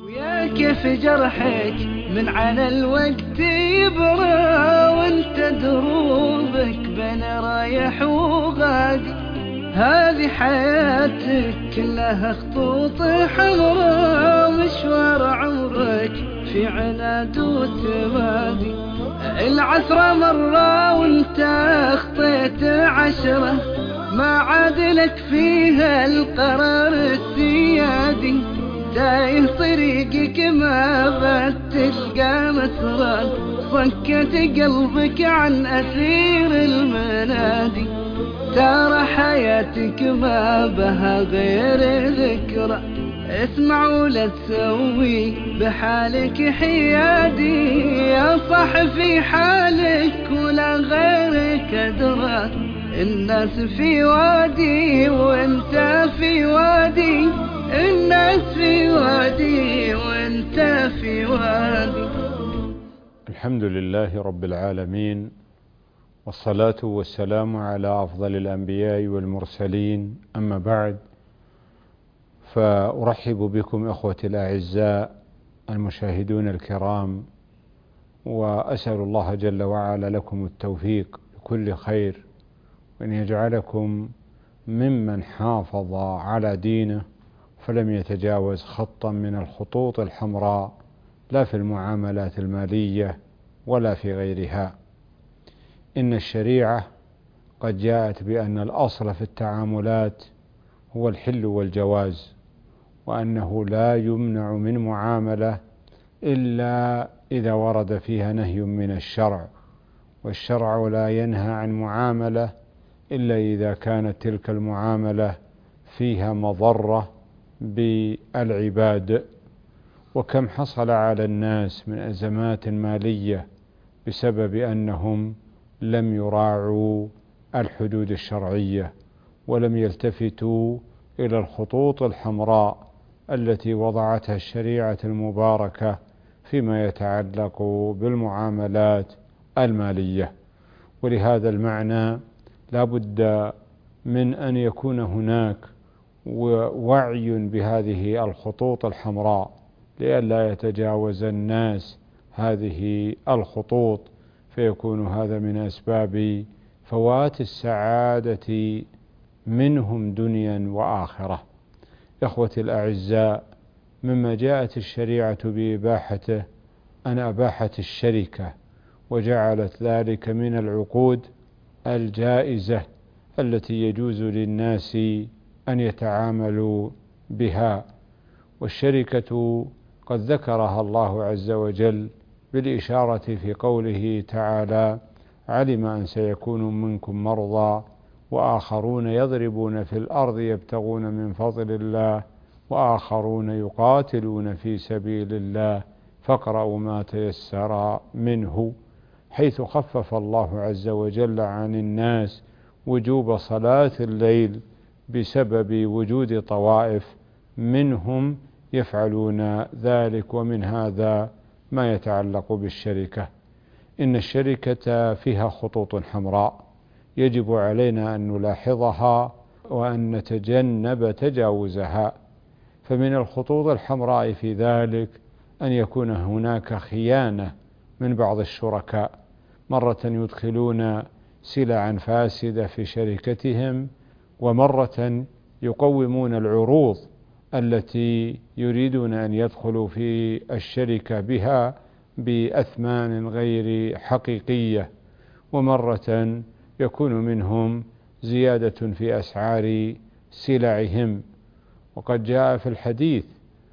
ويا كيف جرحك من على الوقت يبرى، وانت دروبك بين رايح وغادي. هذه حياتك كلها خطوط حمراء، مشوار عمرك في عناد وتمادي. العثرة مرة وانت اخطيت عشرة، ما عاد لك فيها القرار السيادي. تايه طريقك ما بات تلقى مسرى، صكت قلبك عن أثير المنادي. ترى حياتك ما بها غير ذكرى، اسمع ولا تسوي بحالك حيادي. يا صاح في حالك ولا غيرك أدرى، الناس في وادي وانت في وادي. الناس في وادي وانت في وادي. الحمد لله رب العالمين، والصلاة والسلام على أفضل الأنبياء والمرسلين، أما بعد، فأرحب بكم أخوتي الأعزاء المشاهدون الكرام، وأسأل الله جل وعلا لكم التوفيق لكل خير، وأن يجعلكم ممن حافظ على دينه فلم يتجاوز خطا من الخطوط الحمراء، لا في المعاملات المالية ولا في غيرها. إن الشريعة قد جاءت بأن الأصل في التعاملات هو الحل والجواز، وأنه لا يمنع من معاملة إلا إذا ورد فيها نهي من الشرع، والشرع لا ينهى عن معاملة إلا إذا كانت تلك المعاملة فيها مضرة بالعباد. وكم حصل على الناس من أزمات مالية بسبب أنهم لم يراعوا الحدود الشرعية، ولم يلتفتوا إلى الخطوط الحمراء التي وضعتها الشريعة المباركة فيما يتعلق بالمعاملات المالية. ولهذا المعنى لا بد من أن يكون هناك وعي بهذه الخطوط الحمراء، لئلا يتجاوز الناس هذه الخطوط، فيكون هذا من أسباب فوات السعادة منهم دنيا وآخرة. إخوتي الأعزاء، مما جاءت الشريعة بإباحته أن أباحت الشركة، وجعلت ذلك من العقود الجائزة التي يجوز للناس أن يتعاملوا بها. والشركة قد ذكرها الله عز وجل بالإشارة في قوله تعالى: علم أن سيكون منكم مرضى وآخرون يضربون في الأرض يبتغون من فضل الله وآخرون يقاتلون في سبيل الله فاقرأوا ما تيسر منه، حيث خفف الله عز وجل عن الناس وجوب صلاة الليل بسبب وجود طوائف منهم يفعلون ذلك. ومن هذا ما يتعلق بالشركة. إن الشركة فيها خطوط حمراء يجب علينا أن نلاحظها وأن نتجنب تجاوزها. فمن الخطوط الحمراء في ذلك أن يكون هناك خيانة من بعض الشركاء، مرة يدخلون سلعا فاسدة في شركتهم، ومرة يقومون العروض التي يريدون أن يدخلوا في الشركة بها بأثمان غير حقيقية، ومرة يكون منهم زيادة في أسعار سلعهم. وقد جاء في الحديث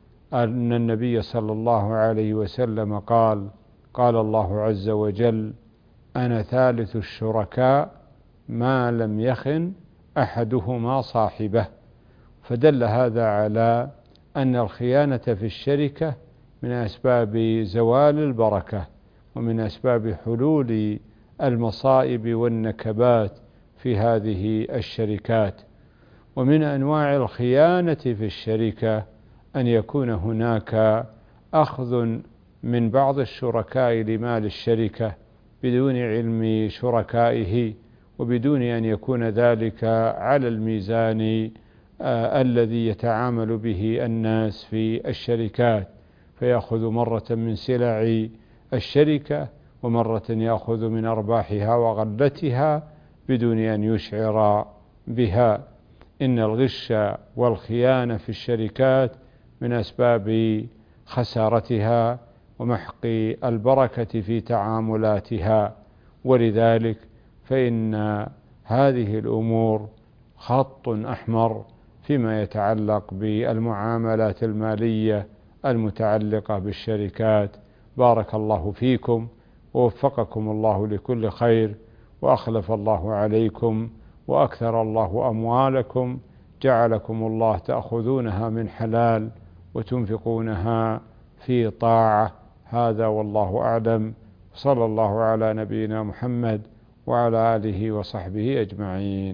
أن النبي صلى الله عليه وسلم قال الله عز وجل: أنا ثالث الشركاء ما لم يخن أحدهما صاحبه. فدل هذا على أن الخيانة في الشركة من أسباب زوال البركة، ومن أسباب حلول المصائب والنكبات في هذه الشركات. ومن أنواع الخيانة في الشركة أن يكون هناك أخذ من بعض الشركاء لمال الشركة بدون علم شركائه، وبدون أن يكون ذلك على الميزان الذي يتعامل به الناس في الشركات. فيأخذ مرة من سلع الشركة ومرة يأخذ من أرباحها وغلتها بدون أن يشعر بها. إن الغش والخيانة في الشركات من أسباب خسارتها ومحق البركة في تعاملاتها، ولذلك فإن هذه الأمور خط أحمر فيما يتعلق بالمعاملات المالية المتعلقة بالشركات. بارك الله فيكم ووفقكم الله لكل خير، وأخلف الله عليكم وأكثر الله أموالكم، جعلكم الله تأخذونها من حلال وتنفقونها في طاعة. هذا والله أعلم، صلى الله على نبينا محمد وعلى آله وصحبه أجمعين.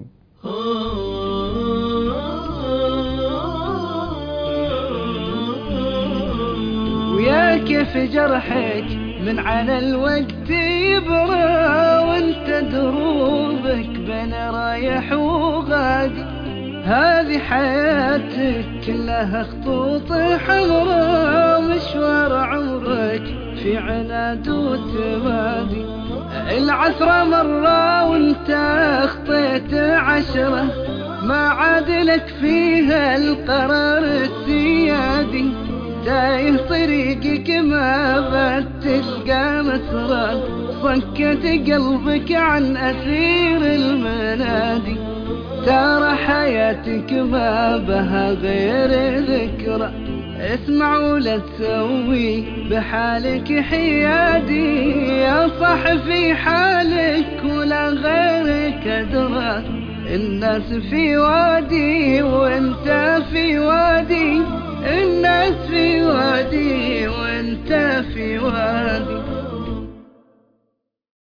ويا كيف جرحك من على الوقت يبرى، وانت دروبك بين رايح وغادي. هذه حياتك كلها خطوط حمراء، مشوار عمرك في عناد وتمادي. العثرة مرة وانت اخطيت 10، ما عاد لك فيها القرار السيادي. تايه طريقك ما بد تلقى مسرى، صكت قلبك عن أثير المنادي. ترى حياتك ما بها غير ذكرى، اسمع ولا تسوي بحالك حيادي. يا صح في حالك ولا غيرك أدرى، الناس في وادي وانت في وادي، الناس في وادي وانت في وادي.